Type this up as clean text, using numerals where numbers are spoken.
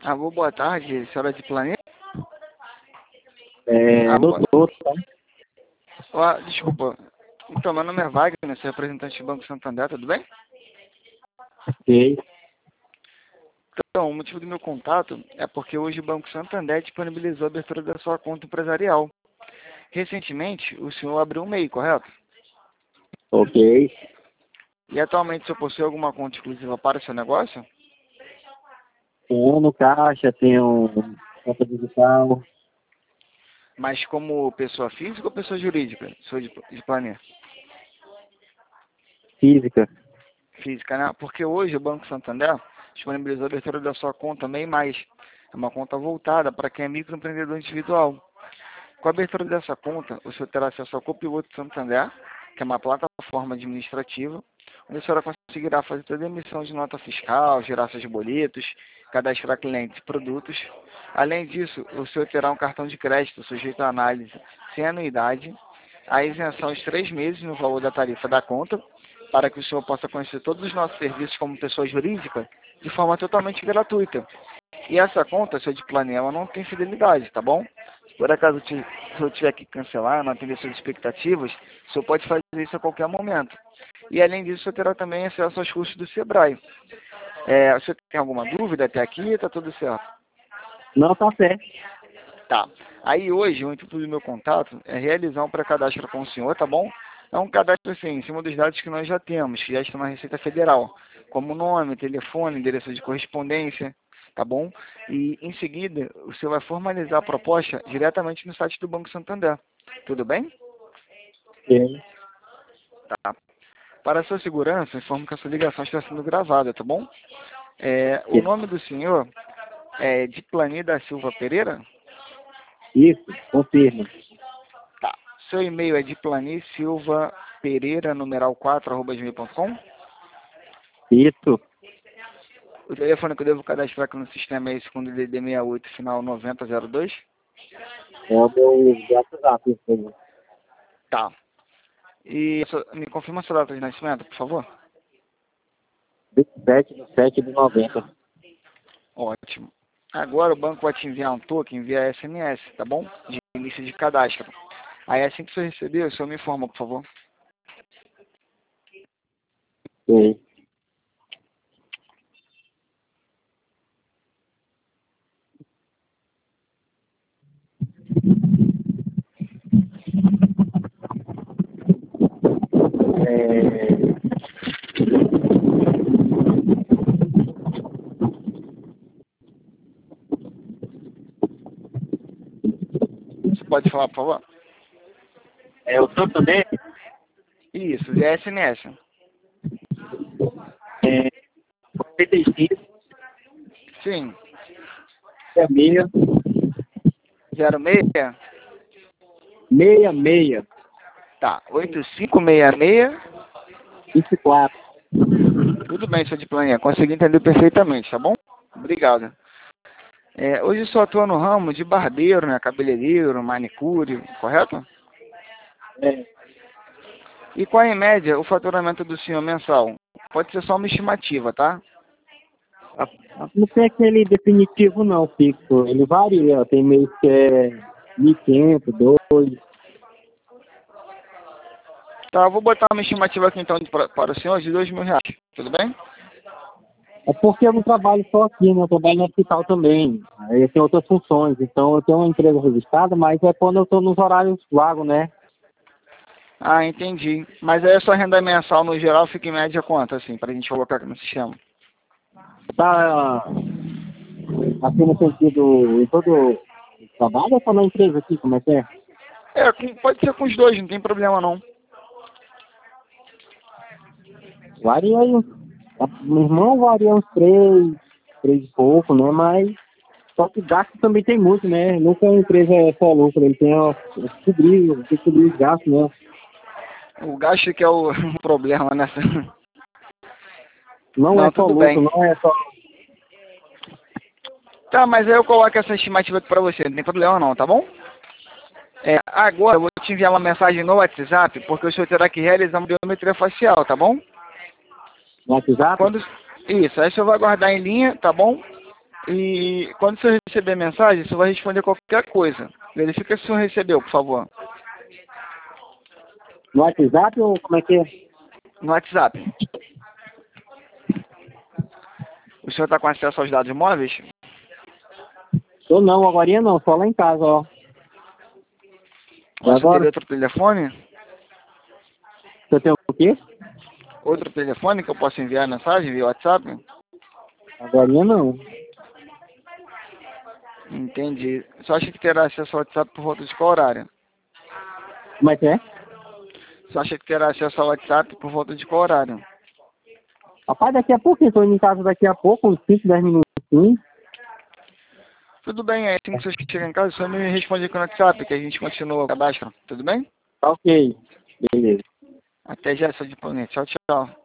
Alô, boa tarde, senhora de planeta? Doutor, tá? Desculpa. Então, meu nome é Wagner, sou representante do Banco Santander, tudo bem? Ok. Então, o motivo do meu contato é porque hoje o Banco Santander disponibilizou a abertura da sua conta empresarial. Recentemente, o senhor abriu um MEI, correto? Ok. E atualmente o senhor possui alguma conta exclusiva para o seu negócio? Tenho no caixa, tenho conta digital, Mas como pessoa física ou pessoa jurídica? Sou de planeta. física. Física, né? Porque hoje o Banco Santander disponibilizou a abertura da sua conta MEI+. É uma conta voltada para quem é microempreendedor individual. Com a abertura dessa conta, o senhor terá acesso ao Copiloto Santander, que é uma plataforma administrativa, onde a senhora conseguirá fazer toda a emissão de nota fiscal, gerar seus boletos, cadastrar clientes e produtos. Além disso, o senhor terá um cartão de crédito sujeito à análise sem anuidade, a isenção de 3 meses no valor da tarifa da conta, para que o senhor possa conhecer todos os nossos serviços como pessoa jurídica de forma totalmente gratuita. E essa conta, se eu de planear, ela não tem fidelidade, tá bom? Se por acaso se eu tiver que cancelar, não atender suas expectativas, o senhor pode fazer isso a qualquer momento. E além disso, o senhor terá também acesso aos cursos do Sebrae. O senhor tem alguma dúvida até aqui? Tá tudo certo? Não, tá certo. Tá. Aí hoje, o intuito do meu contato é realizar um pré-cadastro com o senhor, tá bom? É um cadastro assim, em cima dos dados que nós já temos, que já estão na Receita Federal, como nome, telefone, endereço de correspondência, tá bom? E em seguida, o senhor vai formalizar a proposta diretamente no site do Banco Santander. Tudo bem? Ok. Tá. Para a sua segurança, informo que a sua ligação está sendo gravada, tá bom? O nome do senhor é Diplani da Silva Pereira? Isso, confirma. Tá. Seu e-mail é diplanisilvapereira, numeral 4@gmail.com? Isso. O telefone que eu devo cadastrar aqui no sistema é esse com DDD 68, final 9002? É o meu WhatsApp, isso aí. Tá. E me confirma a sua data de nascimento, por favor? 27/7/90. Ótimo. Agora o banco vai te enviar um token via SMS, tá bom? De início de cadastro. Aí assim que você receber, o senhor me informa, por favor. Ok. Você pode falar, por favor? O Santander Isso, via SMS. é 85, Sim. 66, 06? 66, Tá. 8566. 24. Tudo bem, senhor de planeta. Consegui entender perfeitamente, tá bom? Obrigado. Hoje eu só atua no ramo de barbeiro, né? Cabeleireiro, manicure, correto? É, E qual é, em média, o faturamento do senhor mensal? Pode ser só uma estimativa, tá? não tem aquele definitivo não, fixo. Ele varia. Tem mês que é 1.500, 2. Tá, eu vou botar uma estimativa aqui então para o senhor de R$ 2.000, tudo bem? É porque eu não trabalho só aqui, né? Eu trabalho no hospital também. Aí eu tenho outras funções. Então eu tenho uma empresa registrada, mas é quando eu estou nos horários vagos, né? Ah, entendi. Mas aí a sua renda mensal no geral fica em média quanto, assim, pra gente colocar aqui no sistema? Tá assim no sentido em todo o trabalho ou só na empresa aqui, como é que é? Pode ser com os dois, não tem problema não. Varia aí. Meu irmão varia uns 3 e pouco, né? Mas só que gasto também tem muito, né? Nunca a empresa é só lucro, ele tem tem que cobrir os gastos, né? O gasto que é o problema nessa... Não é Não, só tudo lucro, bem. não é só. Tá, mas aí eu coloco essa estimativa aqui pra você, não tem problema não, tá bom? Agora eu vou te enviar uma mensagem no WhatsApp, porque o senhor terá que realizar uma biometria facial, tá bom? No WhatsApp? Isso, aí o senhor vai guardar em linha, tá bom? E quando você receber a mensagem, você vai responder qualquer coisa. Verifica se o senhor recebeu, por favor. No WhatsApp ou como é que é? No WhatsApp. O senhor está com acesso aos dados móveis? Tô não, agora não, só lá em casa, ó. E Você teria agora? outro telefone? Você tem o quê? Outro telefone que eu possa enviar a mensagem via WhatsApp? Agora não. Entendi. Só acha que terá acesso ao WhatsApp por volta de qual horário? Como é que é? Só acha que terá acesso ao WhatsApp por volta de qual horário? Rapaz, daqui a pouco, eu tô indo em casa daqui a pouco, uns 5, 10 minutinhos. Tudo bem, aí assim que você chegar em casa, só me responde aqui no WhatsApp, que a gente continua o cadastro. Tudo bem? Tá ok. Beleza. Até já, seu diponente. Tchau, tchau.